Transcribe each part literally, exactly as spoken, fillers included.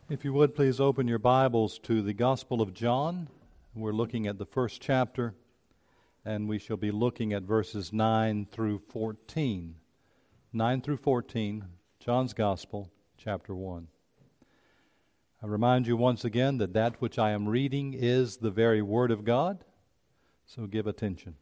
If you would, please open your Bibles to the Gospel of John. We're looking at the first chapter, and we shall be looking at verses nine through fourteen. nine through fourteen, John's Gospel, chapter one. I remind you once again that that which I am reading is the very Word of God, so give attention.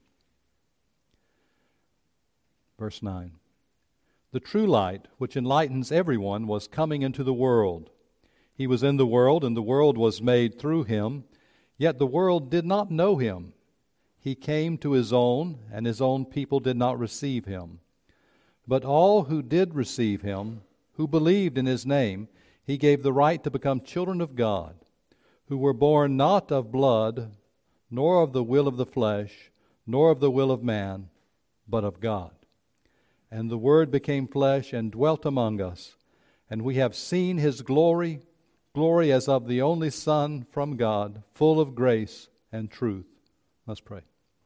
Verse nine. The true light, which enlightens everyone, was coming into the world. He was in the world, and the world was made through him, yet the world did not know him. He came to his own, and his own people did not receive him. But all who did receive him, who believed in his name, he gave the right to become children of God, who were born not of blood, nor of the will of the flesh, nor of the will of man, but of God. And the Word became flesh and dwelt among us, and we have seen his glory, glory as of the only Son from God, full of grace and truth. Let's pray.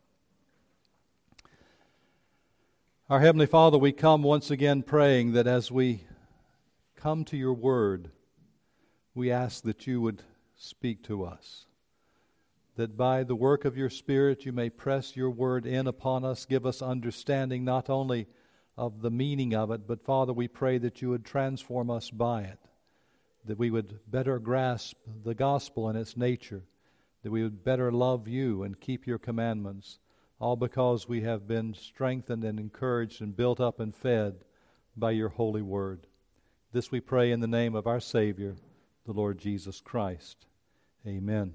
Our Heavenly Father, we come once again praying that as we come to your Word, we ask that you would speak to us, that by the work of your Spirit you may press your Word in upon us, give us understanding not only of the meaning of it, but Father, we pray that you would transform us by it, that we would better grasp the gospel and its nature, that we would better love you and keep your commandments, all because we have been strengthened and encouraged and built up and fed by your holy word. This we pray in the name of our Savior, the Lord Jesus Christ. Amen.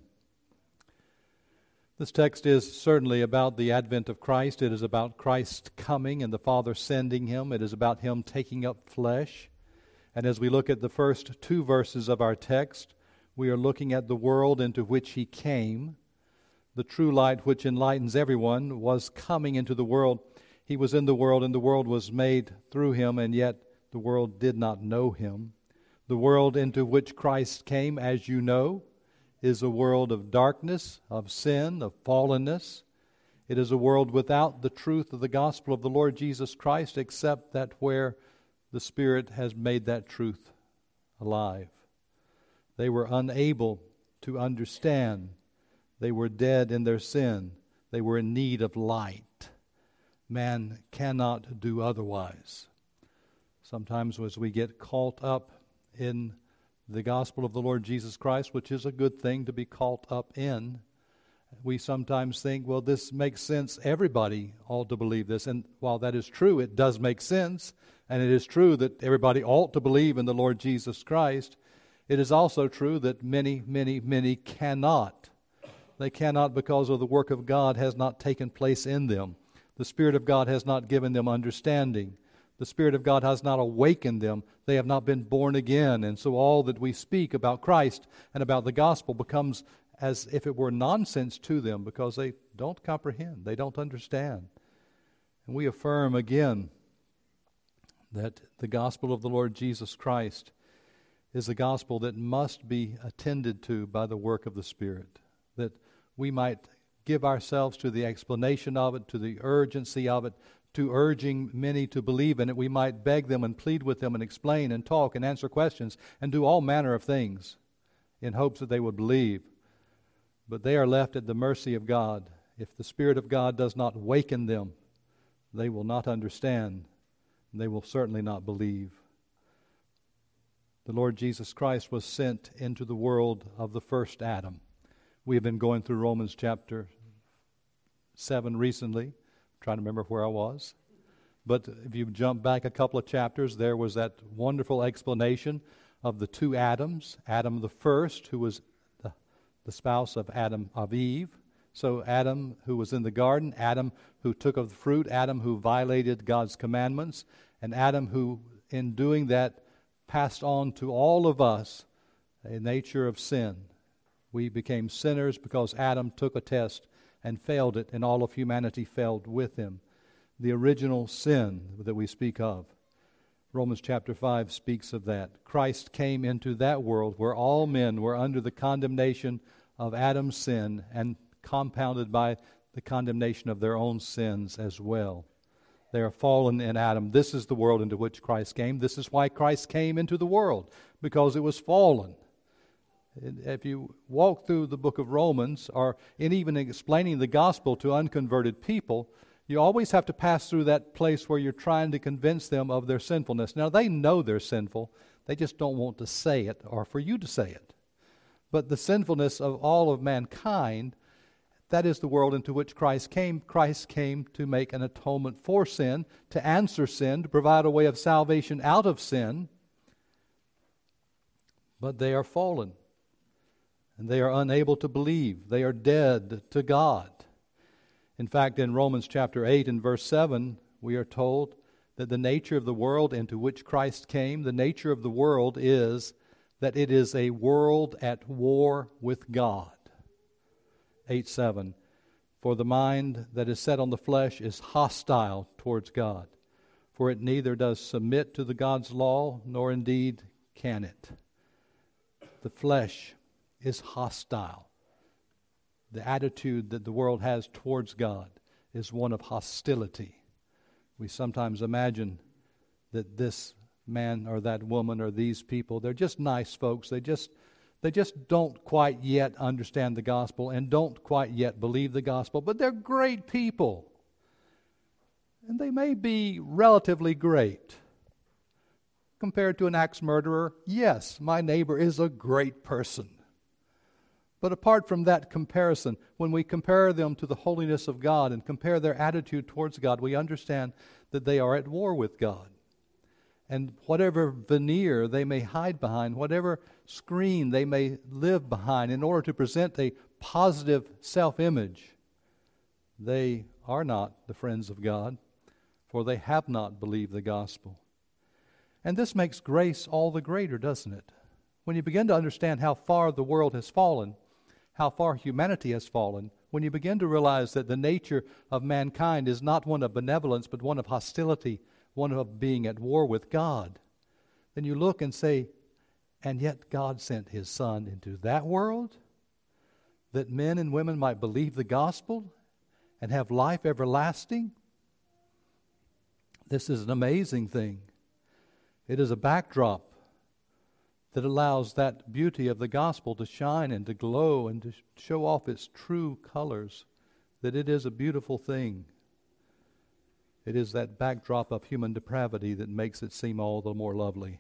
This text is certainly about the advent of Christ. It is about Christ coming and the Father sending him. It is about him taking up flesh. And as we look at the first two verses of our text, we are looking at the world into which he came. The true light which enlightens everyone was coming into the world. He was in the world, and the world was made through him, and yet the world did not know him. The world into which Christ came, as you know, is a world of darkness, of sin, of fallenness. It is a world without the truth of the gospel of the Lord Jesus Christ, except that where the Spirit has made that truth alive. They were unable to understand. They were dead in their sin. They were in need of light. Man cannot do otherwise. Sometimes as we get caught up in the gospel of the Lord Jesus Christ, which is a good thing to be caught up in, we sometimes think, well, this makes sense. Everybody ought to believe this. And while that is true, it does make sense. And it is true that everybody ought to believe in the Lord Jesus Christ. It is also true that many, many, many cannot. They cannot because of the work of God has not taken place in them. The Spirit of God has not given them understanding. The Spirit of God has not awakened them. They have not been born again. And so all that we speak about Christ and about the gospel becomes as if it were nonsense to them because they don't comprehend. They don't understand. And we affirm again that the gospel of the Lord Jesus Christ is a gospel that must be attended to by the work of the Spirit, that we might give ourselves to the explanation of it, to the urgency of it, to urging many to believe in it. We might beg them and plead with them and explain and talk and answer questions and do all manner of things in hopes that they would believe. But they are left at the mercy of God. If the Spirit of God does not waken them, they will not understand. They will certainly not believe. The Lord Jesus Christ was sent into the world of the first Adam. We have been going through Romans chapter seven recently. I'm trying to remember where I was. But if you jump back a couple of chapters, there was that wonderful explanation of the two Adams. Adam the first, who was the, the spouse of Adam of Eve. So Adam who was in the garden, Adam who took of the fruit, Adam who violated God's commandments, and Adam who, in doing that, passed on to all of us a nature of sin. We became sinners because Adam took a test and failed it, and all of humanity failed with him. The original sin that we speak of. Romans chapter five speaks of that. Christ came into that world where all men were under the condemnation of Adam's sin and compounded by the condemnation of their own sins as well. They are fallen in Adam. This is the world into which Christ came. This is why Christ came into the world, because it was fallen. If you walk through the book of Romans, or in even explaining the gospel to unconverted people, you always have to pass through that place where you're trying to convince them of their sinfulness. Now, they know they're sinful. They just don't want to say it or for you to say it. But the sinfulness of all of mankind, that is the world into which Christ came. Christ came to make an atonement for sin, to answer sin, to provide a way of salvation out of sin. But they are fallen. And they are unable to believe. They are dead to God. In fact, in Romans chapter eight and verse seven, we are told that the nature of the world into which Christ came, the nature of the world is that it is a world at war with God. eight seven, for the mind that is set on the flesh is hostile towards God, for it neither does submit to the God's law, nor indeed can it. The flesh is hostile. The attitude that the world has towards God is one of hostility. We sometimes imagine that this man or that woman or these people, they're just nice folks. They just they just don't quite yet understand the gospel and don't quite yet believe the gospel, but they're great people. And they may be relatively great. Compared to an axe murderer, yes, my neighbor is a great person. But apart from that comparison, when we compare them to the holiness of God and compare their attitude towards God, we understand that they are at war with God. And whatever veneer they may hide behind, whatever screen they may live behind in order to present a positive self-image, they are not the friends of God, for they have not believed the gospel. And this makes grace all the greater, doesn't it? When you begin to understand how far the world has fallen, how far humanity has fallen, when you begin to realize that the nature of mankind is not one of benevolence, but one of hostility, one of being at war with God, then you look and say, and yet God sent His Son into that world, that men and women might believe the gospel and have life everlasting. This is an amazing thing. It is a backdrop that allows that beauty of the gospel to shine and to glow and to show off its true colors, that it is a beautiful thing. It is that backdrop of human depravity that makes it seem all the more lovely.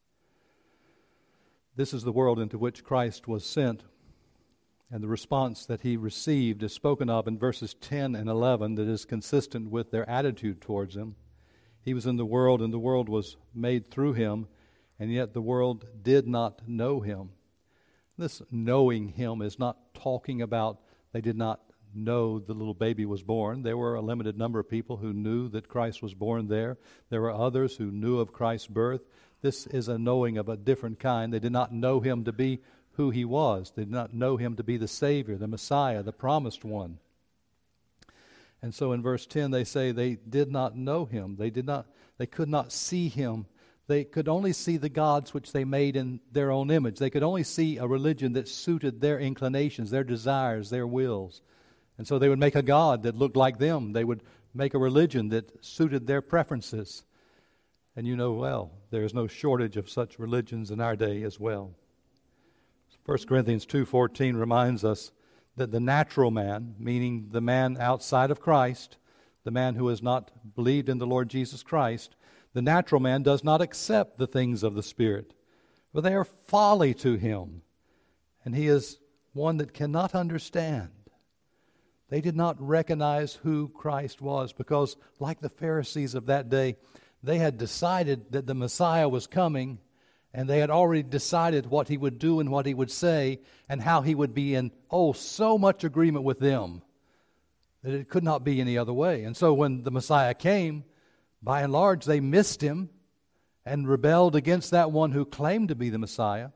This is the world into which Christ was sent, and the response that He received is spoken of in verses ten and eleven that is consistent with their attitude towards Him. He was in the world, and the world was made through Him, and yet the world did not know Him. This knowing Him is not talking about they did not know the little baby was born. There were a limited number of people who knew that Christ was born there. There were others who knew of Christ's birth. This is a knowing of a different kind. They did not know Him to be who He was. They did not know Him to be the Savior, the Messiah, the promised one. And so in verse ten they say they did not know Him. They did not. They could not see Him. They could only see the gods which they made in their own image. They could only see a religion that suited their inclinations, their desires, their wills. And so they would make a god that looked like them. They would make a religion that suited their preferences. And you know well, there is no shortage of such religions in our day as well. First Corinthians two fourteen reminds us that the natural man, meaning the man outside of Christ, the man who has not believed in the Lord Jesus Christ, the natural man does not accept the things of the Spirit, for they are folly to him, and he is one that cannot understand. They did not recognize who Christ was because, like the Pharisees of that day, they had decided that the Messiah was coming, and they had already decided what He would do and what He would say and how He would be in, oh, so much agreement with them that it could not be any other way. And so when the Messiah came, by and large, they missed Him and rebelled against that one who claimed to be the Messiah.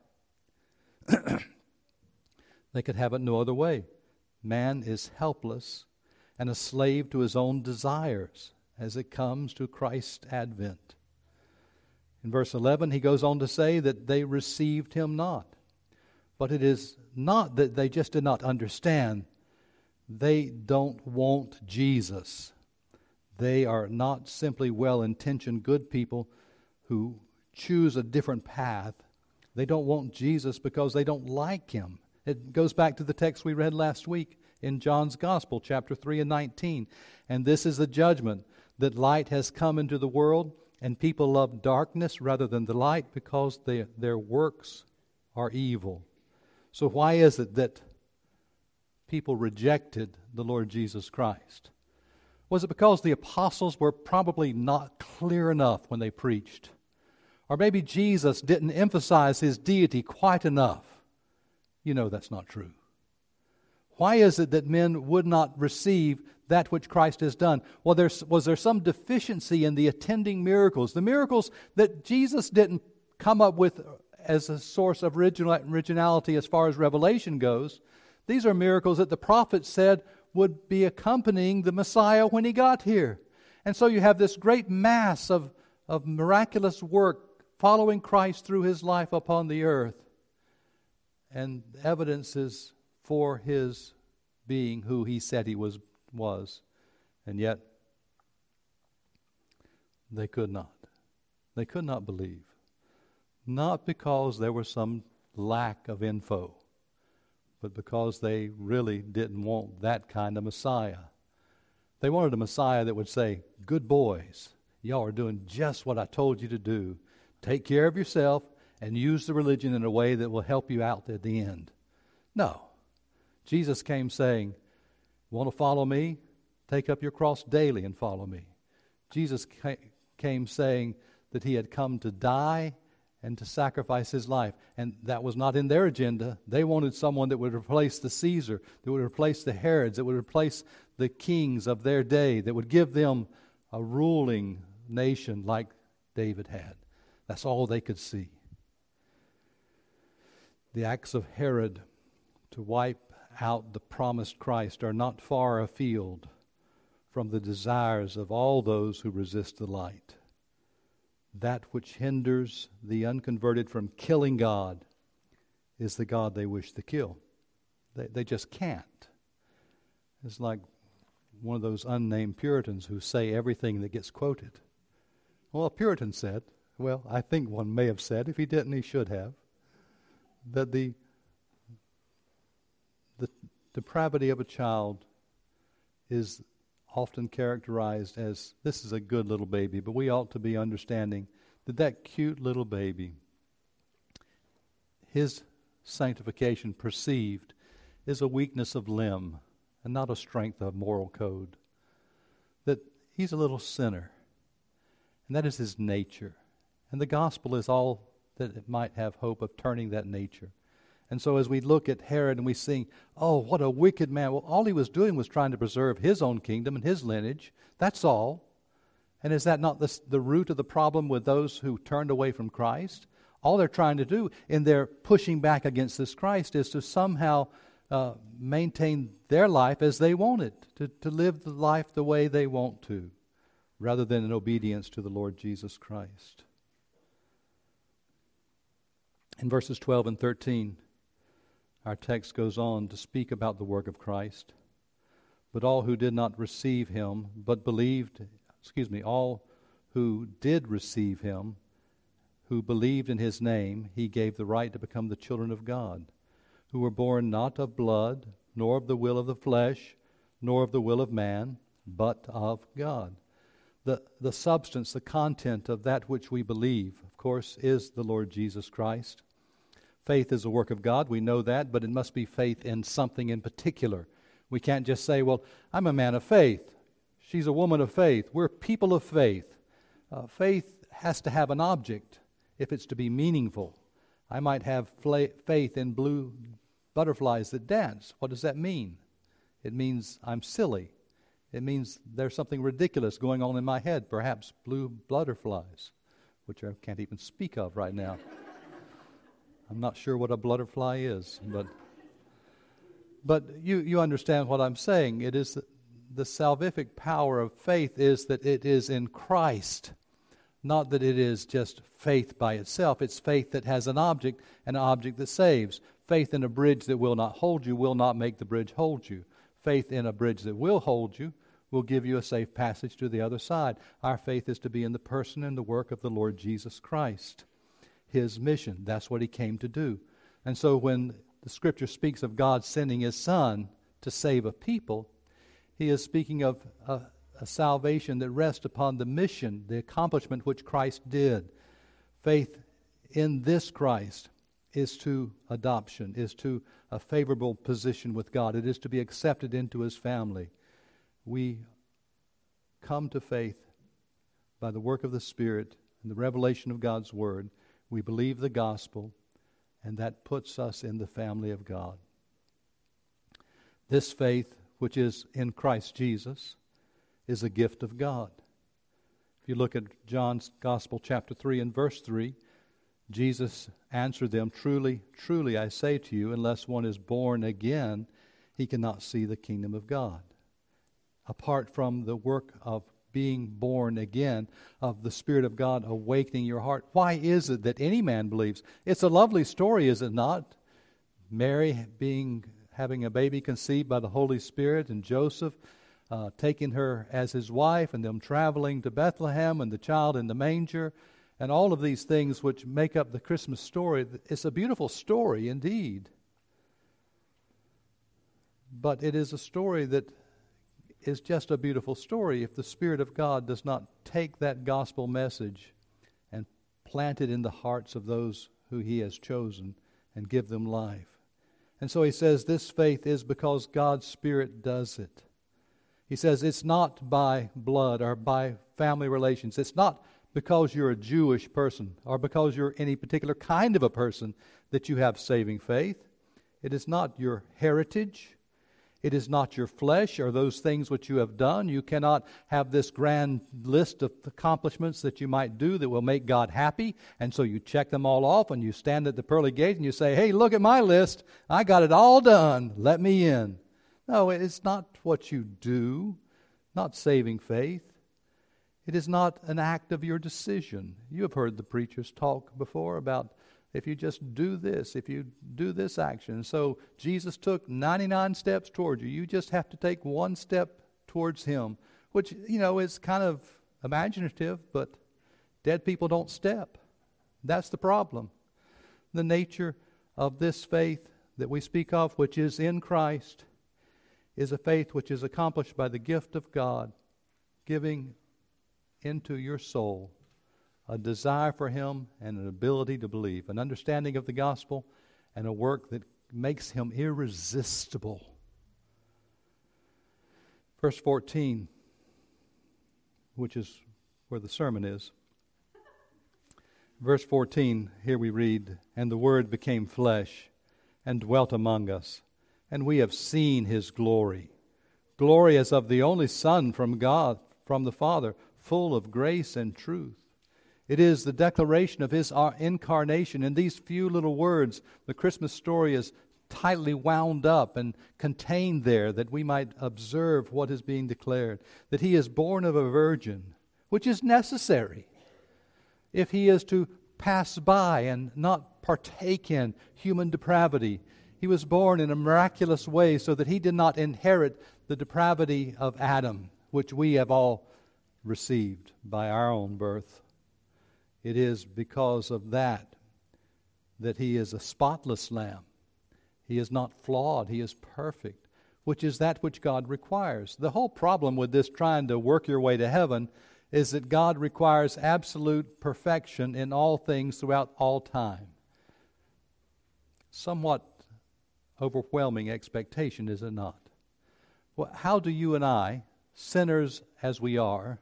They could have it no other way. Man is helpless and a slave to his own desires as it comes to Christ's advent. In verse eleven, he goes on to say that they received Him not. But it is not that they just did not understand. They don't want Jesus. They are not simply well-intentioned good people who choose a different path They don't want Jesus because they don't like him. It goes back to the text we read last week in John's Gospel, chapter three and nineteen. And this is the judgment, that light has come into the world, and people love darkness rather than the light because they, their works are evil. So why is it that people rejected the Lord Jesus Christ? Was it because the apostles were probably not clear enough when they preached? Or maybe Jesus didn't emphasize his deity quite enough? You know that's not true. Why is it that men would not receive that which Christ has done? Well, there's, was there some deficiency in the attending miracles? The miracles that Jesus didn't come up with as a source of original, originality as far as revelation goes. These are miracles that the prophets said would be accompanying the Messiah when he got here. And so you have this great mass of, of miraculous work following Christ through his life upon the earth. And evidences for his being who he said he was. was. And yet, they could not. They could not believe. Not because there was some lack of info, but because they really didn't want that kind of Messiah. They wanted a Messiah that would say, good boys, y'all are doing just what I told you to do. Take care of yourself and use the religion in a way that will help you out at the end. No. Jesus came saying, want to follow me? Take up your cross daily and follow me. Jesus came saying that he had come to die and to sacrifice his life. And that was not in their agenda. They wanted someone that would replace the Caesar, that would replace the Herods, that would replace the kings of their day, that would give them a ruling nation like David had. That's all they could see. The acts of Herod to wipe out the promised Christ are not far afield from the desires of all those who resist the light. That which hinders the unconverted from killing God is the God they wish to kill. They, they just can't. It's like one of those unnamed Puritans who say everything that gets quoted. Well, a Puritan said, well, I think one may have said, if he didn't, he should have, that the the depravity of a child is often characterized as, this is a good little baby, but we ought to be understanding that that cute little baby, his sanctification perceived is a weakness of limb and not a strength of moral code. That he's a little sinner, and that is his nature. And the gospel is all that it might have hope of turning that nature. And so as we look at Herod and we see, oh, what a wicked man. Well, all he was doing was trying to preserve his own kingdom and his lineage. That's all. And is that not the, the root of the problem with those who turned away from Christ? All they're trying to do in their pushing back against this Christ is to somehow uh, maintain their life as they want it, to, to live the life the way they want to, rather than in obedience to the Lord Jesus Christ. In verses twelve and thirteen, our text goes on to speak about the work of Christ. But all who did not receive him, but believed, excuse me, all who did receive him, who believed in his name, he gave the right to become the children of God, who were born not of blood, nor of the will of the flesh, nor of the will of man, but of God. The, the substance, the content of that which we believe, of course, is the Lord Jesus Christ. Faith is a work of God, we know that, but it must be faith in something in particular. We can't just say, well, I'm a man of faith. She's a woman of faith. We're people of faith. Uh, faith has to have an object if it's to be meaningful. I might have fla- faith in blue butterflies that dance. What does that mean? It means I'm silly. It means there's something ridiculous going on in my head, perhaps blue butterflies, which I can't even speak of right now. I'm not sure what a butterfly is, but but you, you understand what I'm saying. It is the, the salvific power of faith is that it is in Christ, not that it is just faith by itself. It's faith that has an object, an object that saves. Faith in a bridge that will not hold you will not make the bridge hold you. Faith in a bridge that will hold you will give you a safe passage to the other side. Our faith is to be in the person and the work of the Lord Jesus Christ. His mission. That's what He came to do. And so when the Scripture speaks of God sending His Son to save a people, He is speaking of a, a salvation that rests upon the mission, the accomplishment which Christ did. Faith in this Christ is to adoption, is to a favorable position with God. It is to be accepted into His family. We come to faith by the work of the Spirit and the revelation of God's Word. We believe the gospel, and that puts us in the family of God. This faith, which is in Christ Jesus, is a gift of God. If you look at John's Gospel, chapter three and verse three, Jesus answered them, "Truly, truly, I say to you, unless one is born again, he cannot see the kingdom of God." Apart from the work of being born again, of the Spirit of God awakening your heart, why is it that any man believes? It's a lovely story, is it not? Mary being having a baby conceived by the Holy Spirit, and Joseph uh, taking her as his wife, and them traveling to Bethlehem, and the child in the manger, and all of these things which make up the Christmas story. It's a beautiful story indeed. But it is a story that is just a beautiful story if the Spirit of God does not take that gospel message and plant it in the hearts of those who He has chosen and give them life. And so He says this faith is because God's Spirit does it. He says it's not by blood or by family relations. It's not because you're a Jewish person or because you're any particular kind of a person that you have saving faith. It is not your heritage. It is not your flesh or those things which you have done. You cannot have this grand list of accomplishments that you might do that will make God happy. And so you check them all off and you stand at the pearly gate and you say, "Hey, look at my list. I got it all done. Let me in." No, it's not what you do, not saving faith. It is not an act of your decision. You have heard the preachers talk before about if you just do this, if you do this action. So Jesus took ninety-nine steps towards you. You just have to take one step towards Him, which, you know, is kind of imaginative, but dead people don't step. That's the problem. The nature of this faith that we speak of, which is in Christ, is a faith which is accomplished by the gift of God, giving into your soul a desire for Him and an ability to believe, an understanding of the gospel, and a work that makes Him irresistible. Verse fourteen, which is where the sermon is. Verse fourteen, here we read, "And the Word became flesh and dwelt among us, and we have seen His glory. Glory as of the only Son from God, from the Father, full of grace and truth." It is the declaration of His incarnation. In these few little words, the Christmas story is tightly wound up and contained there that we might observe what is being declared. That He is born of a virgin, which is necessary if He is to pass by and not partake in human depravity. He was born in a miraculous way so that He did not inherit the depravity of Adam, which we have all received by our own birth. It is because of that that He is a spotless lamb. He is not flawed. He is perfect, which is that which God requires. The whole problem with this trying to work your way to heaven is that God requires absolute perfection in all things throughout all time. Somewhat overwhelming expectation, is it not? Well, how do you and I, sinners as we are,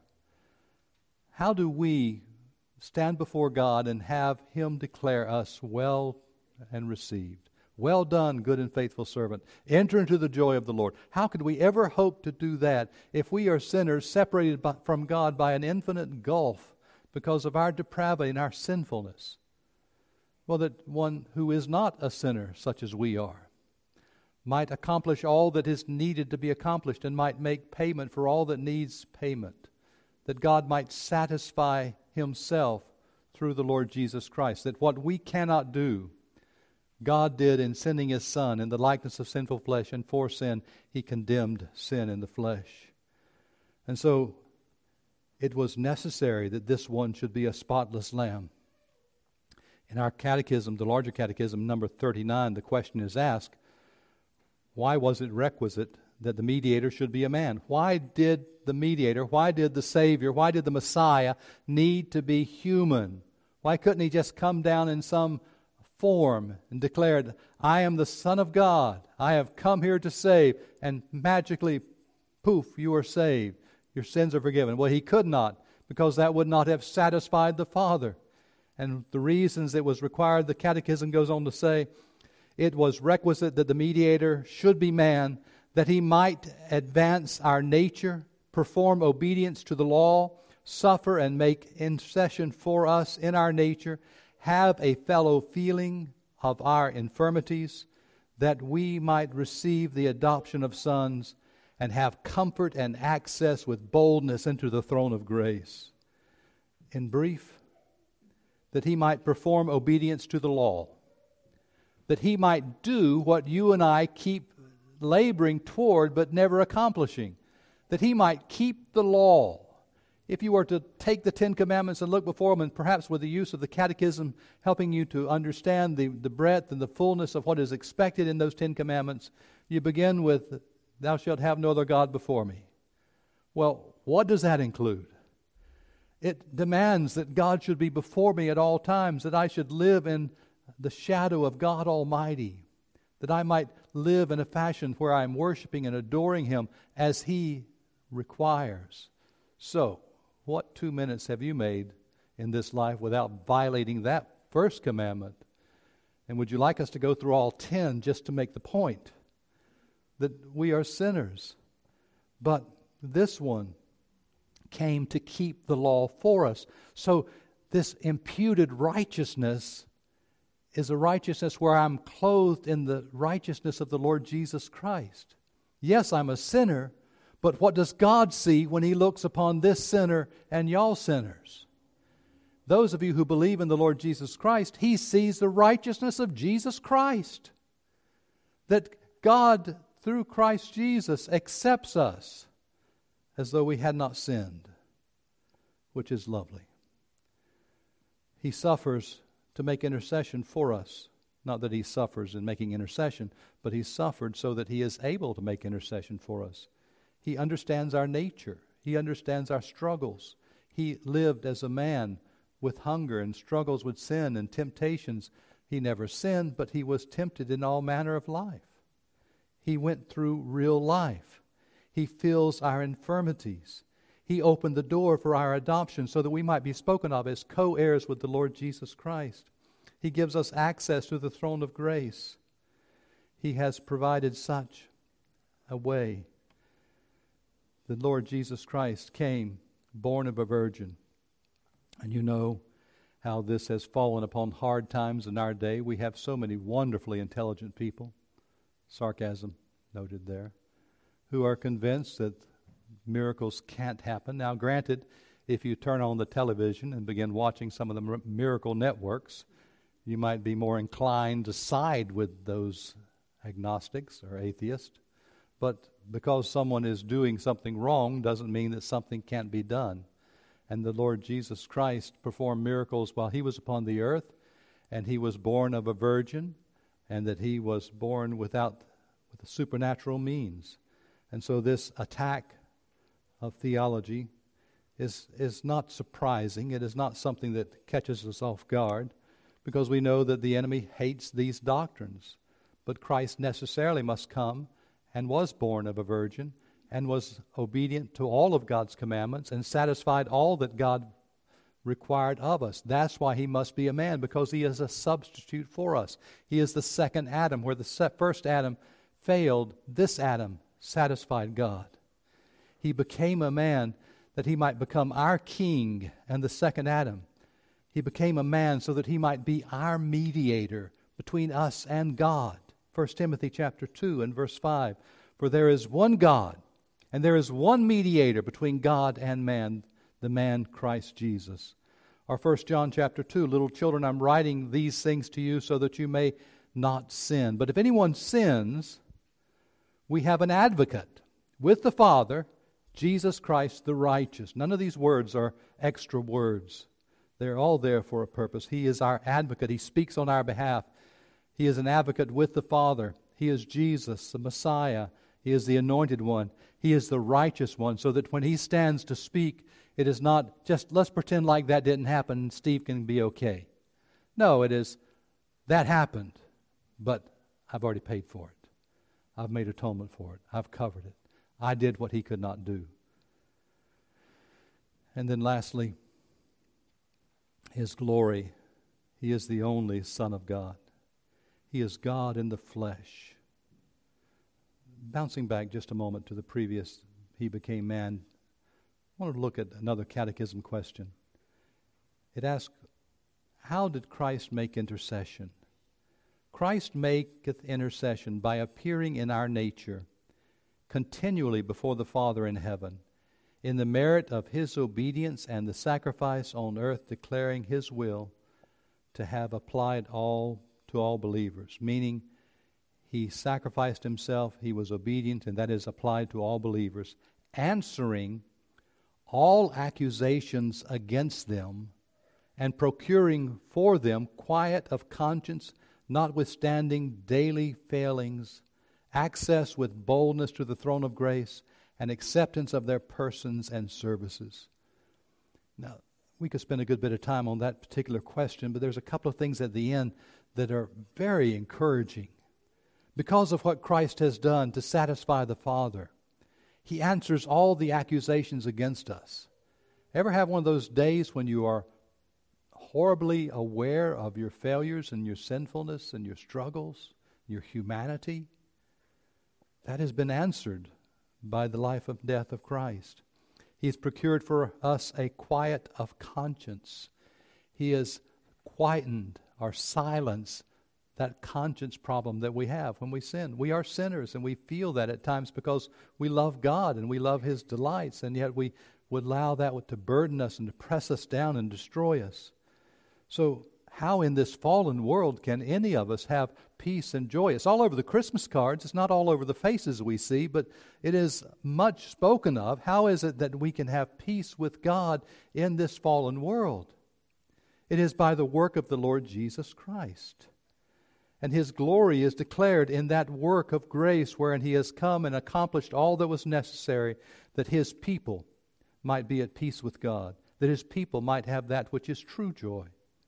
how do we stand before God and have Him declare us well and received? "Well done, good and faithful servant. Enter into the joy of the Lord." How could we ever hope to do that if we are sinners separated by, from God by an infinite gulf because of our depravity and our sinfulness? Well, that one who is not a sinner, such as we are, might accomplish all that is needed to be accomplished and might make payment for all that needs payment. That God might satisfy Himself through the Lord Jesus Christ. That what we cannot do, God did in sending His Son in the likeness of sinful flesh, and for sin He condemned sin in the flesh. And so it was necessary that this one should be a spotless lamb. In our catechism, the larger catechism, number thirty-nine, the question is asked, why was it requisite that the mediator should be a man? Why did the mediator, why did the Savior, why did the Messiah need to be human? Why couldn't he just come down in some form and declared, I am the Son of God, I have come here to save, and magically, poof, you are saved, your sins are forgiven? Well, he could not, because that would not have satisfied the Father. And the reasons it was required, the Catechism goes on to say, it was requisite that the mediator should be man, that he might advance our nature, perform obedience to the law, suffer and make intercession for us in our nature, have a fellow feeling of our infirmities, that we might receive the adoption of sons and have comfort and access with boldness into the throne of grace. In brief, that he might perform obedience to the law, that he might do what you and I keep laboring toward but never accomplishing, that he might keep the law. If you were to take the Ten Commandments and look before them, and perhaps with the use of the Catechism helping you to understand the, the breadth and the fullness of what is expected in those Ten Commandments, you begin with, thou shalt have no other God before me. Well, what does that include? It demands that God should be before me at all times, that I should live in the shadow of God Almighty, that I might live in a fashion where I'm worshiping and adoring Him as He requires. So, what two minutes have you made in this life without violating that first commandment? And would you like us to go through all ten just to make the point that we are sinners? But this one came to keep the law for us. So this imputed righteousness is a righteousness where I'm clothed in the righteousness of the Lord Jesus Christ. Yes, I'm a sinner, but what does God see when He looks upon this sinner and y'all sinners? Those of you who believe in the Lord Jesus Christ, He sees the righteousness of Jesus Christ. That God, through Christ Jesus, accepts us as though we had not sinned, which is lovely. He suffers to make intercession for us. Not that He suffers in making intercession, but He suffered so that He is able to make intercession for us. He understands our nature. He understands our struggles. He lived as a man with hunger and struggles with sin and temptations. He never sinned, but He was tempted in all manner of life. He went through real life. He feels our infirmities. He opened the door for our adoption so that we might be spoken of as co-heirs with the Lord Jesus Christ. He gives us access to the throne of grace. He has provided such a way. The Lord Jesus Christ came, born of a virgin. And you know how this has fallen upon hard times in our day. We have so many wonderfully intelligent people, sarcasm noted there, who are convinced that miracles can't happen. Now, granted, if you turn on the television and begin watching some of the miracle networks, you might be more inclined to side with those agnostics or atheists. But because someone is doing something wrong doesn't mean that something can't be done. And the Lord Jesus Christ performed miracles while He was upon the earth, and He was born of a virgin, and that He was born without with the supernatural means. And so this attack of theology is, is not surprising. It is not something that catches us off guard, because we know that the enemy hates these doctrines. But Christ necessarily must come and was born of a virgin and was obedient to all of God's commandments and satisfied all that God required of us. That's why He must be a man, because He is a substitute for us. He is the second Adam. Where the first Adam failed, this Adam satisfied God. He became a man that He might become our king and the second Adam. He became a man so that He might be our mediator between us and God. First Timothy chapter two and verse five. For there is one God, and there is one mediator between God and man, the man Christ Jesus. Or First John chapter two, little children, I'm writing these things to you so that you may not sin. But if anyone sins, we have an advocate with the Father, Jesus Christ the righteous. None of these words are extra words They're all there for a purpose. He is our advocate. He speaks on our behalf. He is an advocate with the Father. He is Jesus, the Messiah. He is the anointed one. He is the righteous one, so that when he stands to speak, it is not just, let's pretend like that didn't happen and Steve can be okay. No, it is, that happened, but I've already paid for it. I've made atonement for it. I've covered it. I did what he could not do. And then lastly, his glory. He is the only Son of God. He is God in the flesh. Bouncing back just a moment to the previous, he became man, I wanted to look at another catechism question. It asks, how did Christ make intercession? Christ maketh intercession by appearing in our nature continually before the Father in heaven, in the merit of his obedience and the sacrifice on earth, declaring his will to have applied all to all believers, meaning he sacrificed himself, he was obedient, and that is applied to all believers, answering all accusations against them and procuring for them quiet of conscience, notwithstanding daily failings, access with boldness to the throne of grace, and acceptance of their persons and services. Now, we could spend a good bit of time on that particular question, but there's a couple of things at the end that are very encouraging. Because of what Christ has done to satisfy the Father, he answers all the accusations against us. Ever have one of those days when you are horribly aware of your failures and your sinfulness and your struggles, your humanity? That has been answered by the life and death of Christ. He has procured for us a quiet of conscience. He has quietened or silenced that conscience problem that we have when we sin. We are sinners, and we feel that at times because we love God and we love his delights, and yet we would allow that to burden us and to press us down and destroy us. So how in this fallen world can any of us have peace and joy? It's all over the Christmas cards. It's not all over the faces we see, but it is much spoken of. How is it that we can have peace with God in this fallen world? It is by the work of the Lord Jesus Christ. And his glory is declared in that work of grace wherein he has come and accomplished all that was necessary that his people might be at peace with God, that his people might have that which is true joy.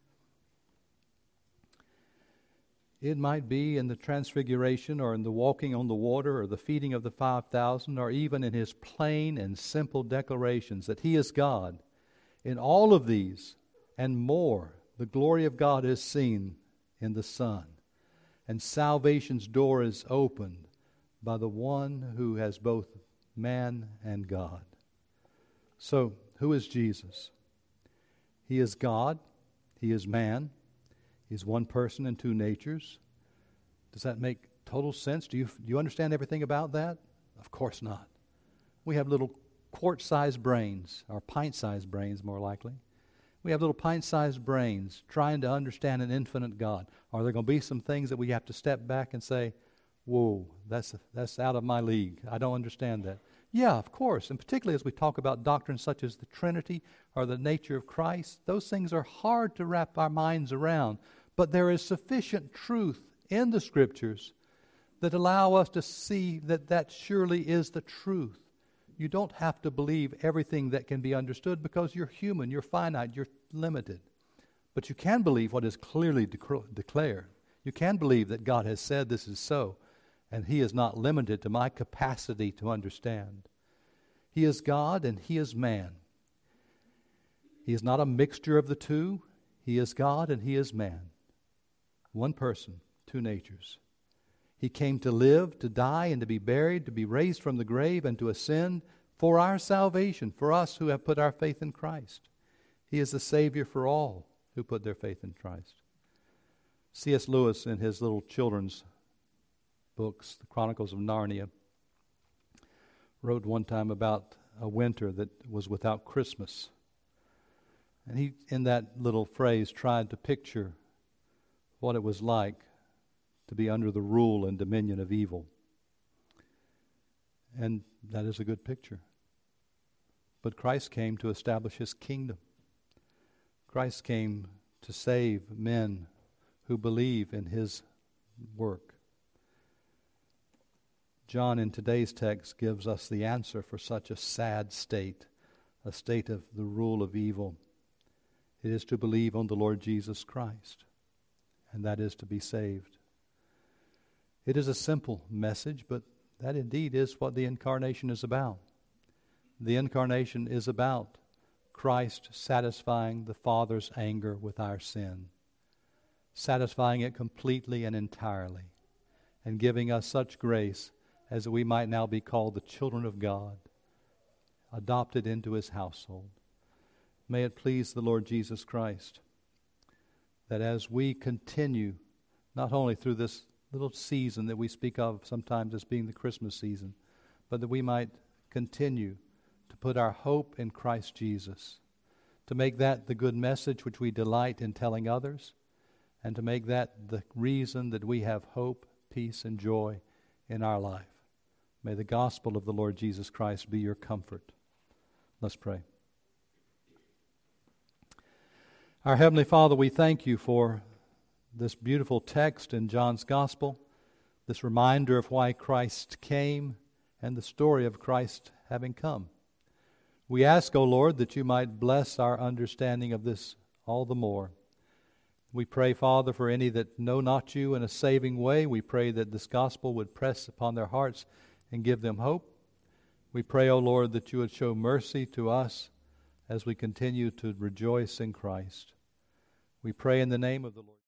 It might be in the transfiguration or in the walking on the water or the feeding of the five thousand or even in his plain and simple declarations that he is God. In all of these and more, the glory of God is seen in the Son. And salvation's door is opened by the one who has both man and God. So, who is Jesus? He is God. He is man. He's one person in two natures. Does that make total sense? Do you, do you understand everything about that? Of course not. We have little quart-sized brains, or pint-sized brains more likely. We have little pint-sized brains trying to understand an infinite God. Are there going to be some things that we have to step back and say, whoa, that's that's out of my league. I don't understand that. Yeah, of course. And particularly as we talk about doctrines such as the Trinity or the nature of Christ, those things are hard to wrap our minds around. But there is sufficient truth in the Scriptures that allow us to see that that surely is the truth. You don't have to believe everything that can be understood because you're human, you're finite, you're limited. But you can believe what is clearly dec- declared. You can believe that God has said this is so, and he is not limited to my capacity to understand. He is God and he is man. He is not a mixture of the two. He is God and he is man. One person, two natures. He came to live, to die, and to be buried, to be raised from the grave, and to ascend for our salvation, for us who have put our faith in Christ. He is the Savior for all who put their faith in Christ. C S Lewis, in his little children's books, The Chronicles of Narnia, wrote one time about a winter that was without Christmas. And he, in that little phrase, tried to picture what it was like to be under the rule and dominion of evil. And that is a good picture. But Christ came to establish his kingdom. Christ came to save men who believe in his work. John in today's text gives us the answer for such a sad state, a state of the rule of evil. It is to believe on the Lord Jesus Christ, and that is to be saved. It is a simple message, but that indeed is what the incarnation is about. The incarnation is about Christ satisfying the Father's anger with our sin, satisfying it completely and entirely, and giving us such grace as that we might now be called the children of God, adopted into his household. May it please the Lord Jesus Christ that as we continue, not only through this little season that we speak of sometimes as being the Christmas season, but that we might continue to put our hope in Christ Jesus, to make that the good message which we delight in telling others, and to make that the reason that we have hope, peace, and joy in our life. May the gospel of the Lord Jesus Christ be your comfort. Let's pray. Our Heavenly Father, we thank you for this beautiful text in John's Gospel, this reminder of why Christ came and the story of Christ having come. We ask, O Lord, that you might bless our understanding of this all the more. We pray, Father, for any that know not you in a saving way. We pray that this gospel would press upon their hearts and give them hope. We pray, O Lord, that you would show mercy to us as we continue to rejoice in Christ. We pray in the name of the Lord.